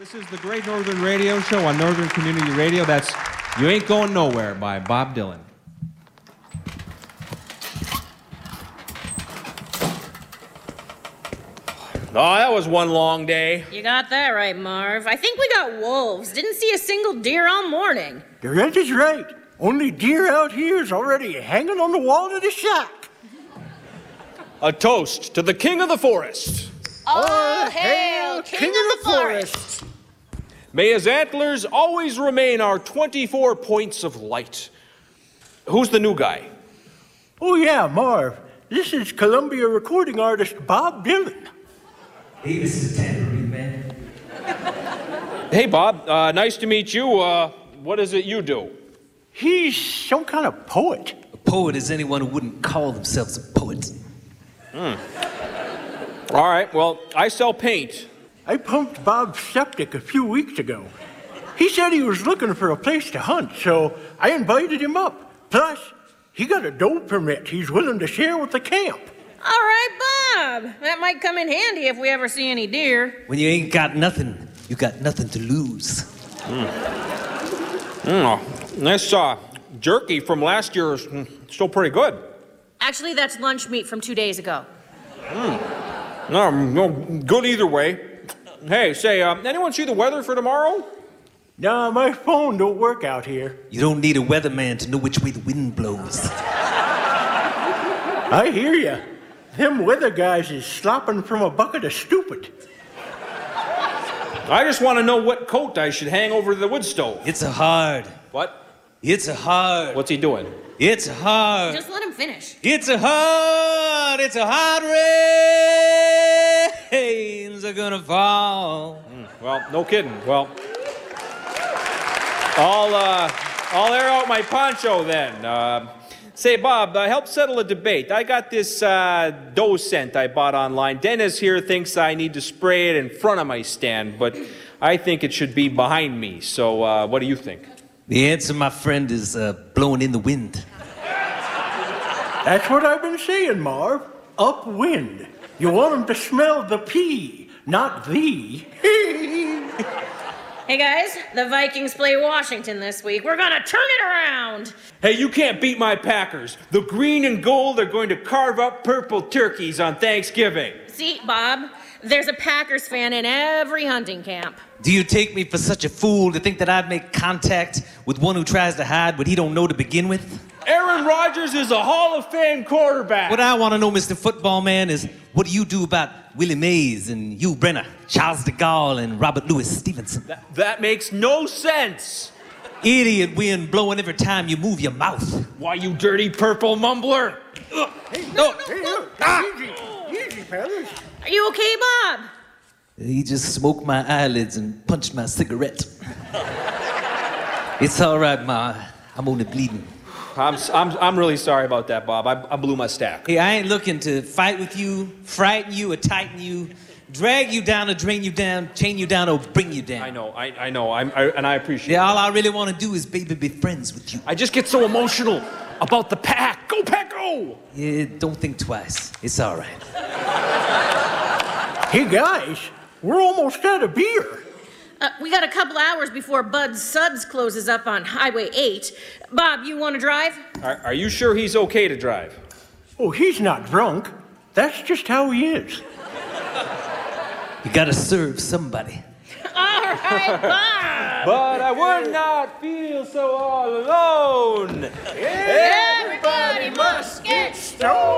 This is the Great Northern Radio Show on Northern Community Radio. That's You Ain't Going Nowhere by Bob Dylan. Oh, that was one long day. You got that right, Marv. I think we got wolves. Didn't see a single deer all morning. That is right. Only deer out here is already hanging on the wall of the shack. A toast to the king of the forest. All hail, king of the forest. May his antlers always remain our 24 points of light. Who's the new guy? Oh, yeah, Marv. This is Columbia recording artist Bob Dylan. Hey, this is a tambourine man. Hey, Bob. Nice to meet you. What is it you do? He's some kind of poet. A poet is anyone who wouldn't call themselves a poet. All right, well, I sell paint. I pumped Bob's septic a few weeks ago. He said he was looking for a place to hunt, so I invited him up. Plus, he got a doe permit he's willing to share with the camp. All right, Bob. That might come in handy if we ever see any deer. When you ain't got nothing, you got nothing to lose. This jerky from last year is still pretty good. Actually, that's lunch meat from 2 days ago. No, good either way. Hey, say, anyone see the weather for tomorrow? Nah, my phone don't work out here. You don't need a weatherman to know which way the wind blows. I hear ya. Them weather guys is slopping from a bucket of stupid. I just want to know what coat I should hang over the wood stove. It's a hard. What? It's a hard. What's he doing? It's a hard. Just let him finish. It's a hard rains are gonna fall. Well, no kidding. Well, I'll air out my poncho then. Say, Bob, help settle a debate. I got this doe scent I bought online. Dennis here thinks I need to spray it in front of my stand, but I think it should be behind me. So what do you think? The answer, my friend, is blowing in the wind. That's what I've been saying, Marv. Upwind. You want them to smell the pea, not the. Hey, guys, the Vikings play Washington this week. We're gonna turn it around. Hey, you can't beat my Packers. The green and gold are going to carve up purple turkeys on Thanksgiving. See, Bob, there's a Packers fan in every hunting camp. Do you take me for such a fool to think that I'd make contact with one who tries to hide what he don't know to begin with? Aaron Rodgers is a Hall of Fame quarterback. What I want to know, Mr. Football Man, is what do you do about Willie Mays and Hugh Brenner, Charles de Gaulle, and Robert Louis Stevenson? That makes no sense. Idiot wind blowing every time you move your mouth. Why, you dirty purple mumbler? No. Easy, fellas. Are you okay, Bob? He just smoked my eyelids and punched my cigarette. It's all right, Ma. I'm only bleeding. I'm really sorry about that, Bob. I blew my stack. Hey, I ain't looking to fight with you, frighten you, or tighten you, drag you down or drain you down, chain you down or bring you down. I know. And I appreciate it. Yeah, all I really want to do is, baby, be friends with you. I just get so emotional about the Pack. Go, Pack, go! Yeah, don't think twice. It's all right. Hey, guys, we're almost out of beer. We got a couple hours before Bud Suds closes up on Highway 8. Bob, you want to drive? Are you sure he's okay to drive? Oh, he's not drunk. That's just how he is. You gotta serve somebody. All right, Bob. But I would not feel so all alone. Everybody must get stoned.